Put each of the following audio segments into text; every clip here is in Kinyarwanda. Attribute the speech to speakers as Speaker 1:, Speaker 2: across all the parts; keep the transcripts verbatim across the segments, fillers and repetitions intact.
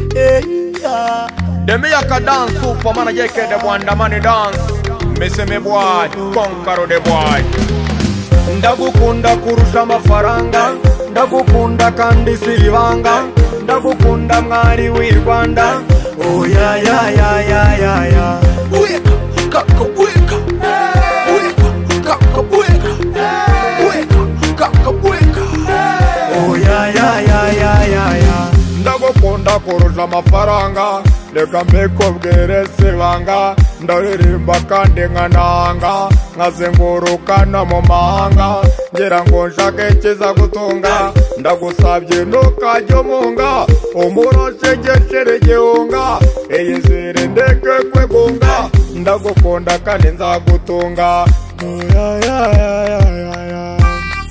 Speaker 1: The me yaka dance Superman a jeke the wonder money dance. Missy me boy, conquer the boy. Ndagukunda kurusha amafaranga, ndagukunda kandi silivanga, ndagukunda mwari w'i Rwanda. Oh ya ya ya ya ya ya. Weka kaka weka, weka kaka weka, weka kaka weka. Oh ya ya ya ya ya ya. Ndagukunda kurusha amafaranga, reka mbikubwire sibanga. Ndaririmba kandi nkananga, nkazenguruka no mu mahanga, ngira ngo nshake ikiza gutunga. Ndagusabye ntukajye umunga, umurashegeshere igihunga, iyizire ndeke kwegunga. Ndagukunda kandi nzagutunga. Ya ya ya ya ya ya.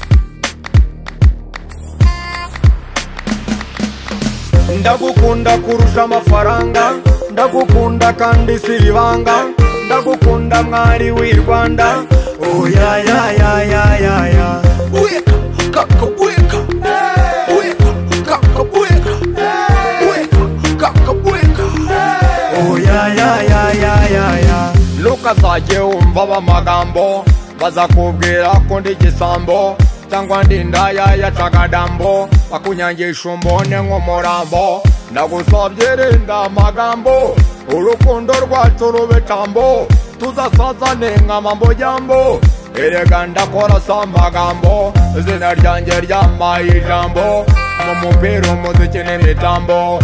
Speaker 1: Ndagukunda kurusha amafaranga, ndagukunda kandi silivanga, ndagukunda mwari w'i Rwanda. Oh ya ya ya ya ya ya. Weka kaka weka, weka kaka weka, weka kaka weka. Oh ya ya ya ya ya ya. Lukazajye umva bamagambo, bazakubwira ko ndi gisambo, cyangwa ndi ndaya ya cagadambo, bakunyangisha umbone nk'umurambo. Ndagusabye rinda amagambo, urukundo rwacu rube tambo, tuzasazane nk'amambo jambo. Erega ndakora sa amagambo, izina ryanjye ryamaye ijambo, mu mupira umuziki n'imitambo.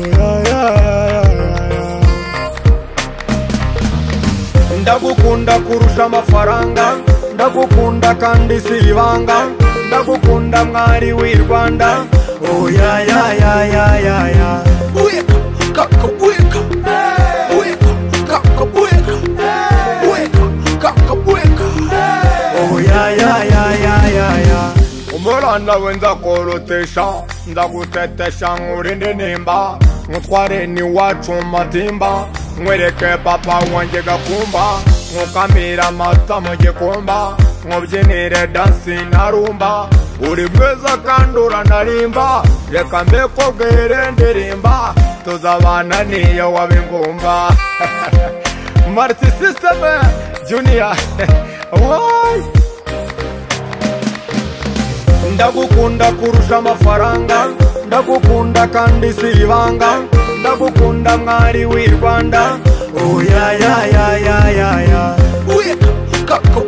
Speaker 1: Ndagukunda kurusha amafaranga, ndagukunda kandi silivanga, ndagukunda mwari w'i Rwanda. Oh ya ya ya ya ya ya. Weka kaka weka, weka kaka weka, weka kaka weka. Oh ya ya ya ya ya ya. Umuranda we nzakorotesha, nzagutetesha nkurinde nimba, nkutware n'iwacu mu matimba, nkwereke papa wanjye gakumba, nkukamira amata mu gikumba, nkubyinire dansi na rumba. Uri mwiza kandi uranarimba, reka mbikubwire ndirimba, tuzabana niyo wabingumba. Marty System Junior. Why? Ndagukunda kurusha amafaranga, ndagukunda kandi silivanga, ndagukunda mwari w'i Rwanda. Oh ya ya ya ya ya ya. Weka kaka